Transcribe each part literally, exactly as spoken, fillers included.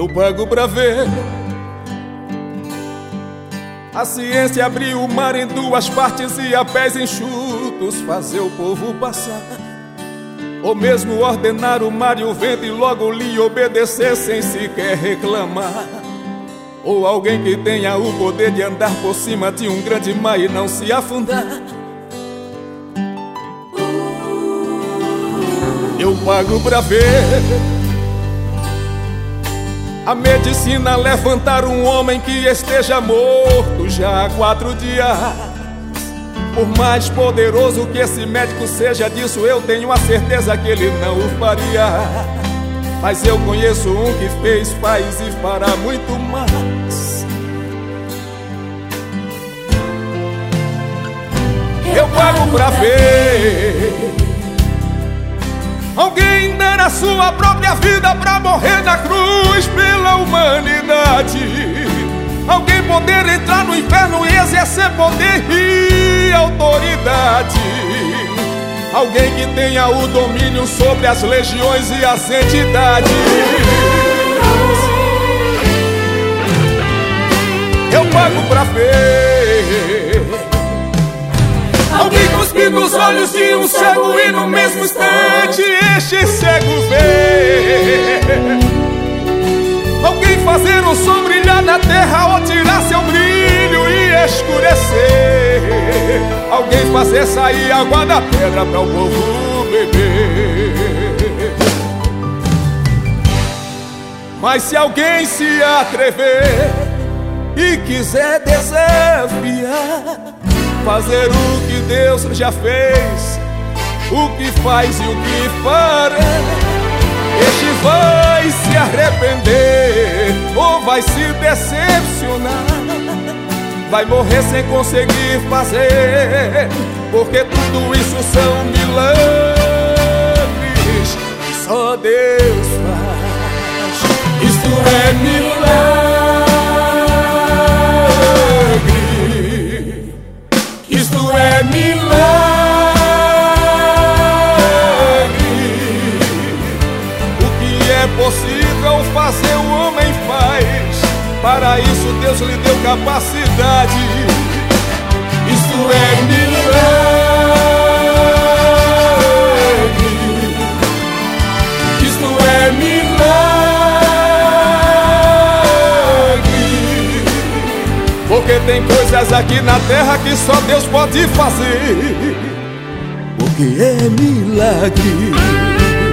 Eu pago pra ver a ciência abrir o mar em duas partes e a pés enxutos fazer o povo passar, ou mesmo ordenar o mar e o vento e logo lhe obedecer sem sequer reclamar. Ou alguém que tenha o poder de andar por cima de um grande mar e não se afundar. Eu pago pra ver a medicina levantar um homem que esteja morto já há quatro dias. Por mais poderoso que esse médico seja, disso eu tenho a certeza que ele não o faria. Mas eu conheço um que fez, faz e fará muito mais. Eu pago pra ver alguém dar a sua própria vida pra morrer na cruz pela humanidade. Alguém poder entrar no inferno e exercer poder e autoridade. Alguém que tenha o domínio sobre as legiões e as entidades. Eu pago pra ver alguém cuspir nos olhos de um cego e no mesmo instante este cego vê. Alguém fazer o sol brilhar na terra ou tirar seu brilho e escurecer. Alguém fazer sair água da pedra para o povo beber. Mas se alguém se atrever e quiser desafiar, fazer o que Deus já fez, o que faz e o que fará, este vai se arrepender ou vai se decepcionar. Vai morrer sem conseguir fazer, porque tudo isso são milagres que só Deus faz. Isto é milagre. Isto é milagre. O que é possível fazer o homem faz. Para isso Deus lhe deu capacidade. Isto é milagre. Isto é milagre. Porque tem coisas aqui na terra que só Deus pode fazer. Porque é milagre.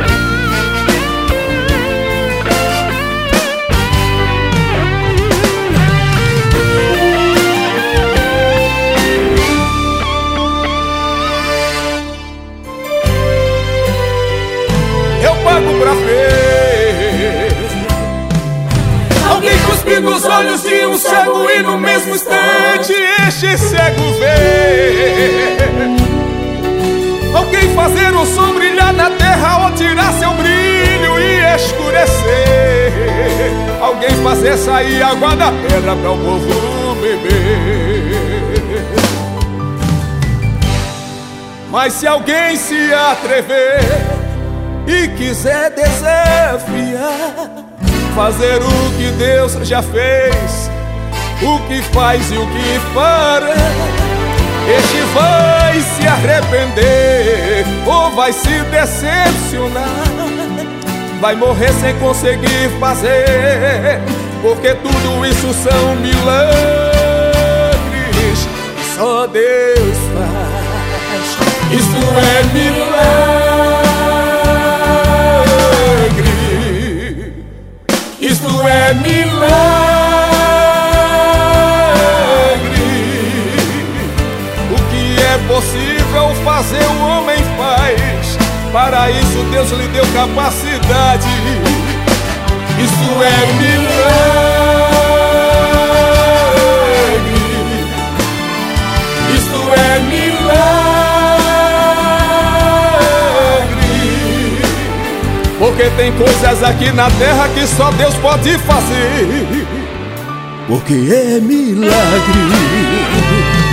Pago pra ver alguém cuspir nos olhos de um cego e no mesmo instante este cego vê. Alguém fazer o sol brilhar na terra ou tirar seu brilho e escurecer. Alguém fazer sair água da pedra para o povo beber. Mas se alguém se atrever e quiser desafiar, fazer o que Deus já fez, o que faz e o que fará, este vai se arrepender ou vai se decepcionar. Vai morrer sem conseguir fazer, porque tudo isso são milagres que só Deus faz. Isto é milagre. Isto é milagre. O que é possível fazer o homem faz. Para isso Deus lhe deu capacidade. Isto é milagre. Isto é milagre. Porque tem coisas aqui na terra que só Deus pode fazer. Porque é milagre.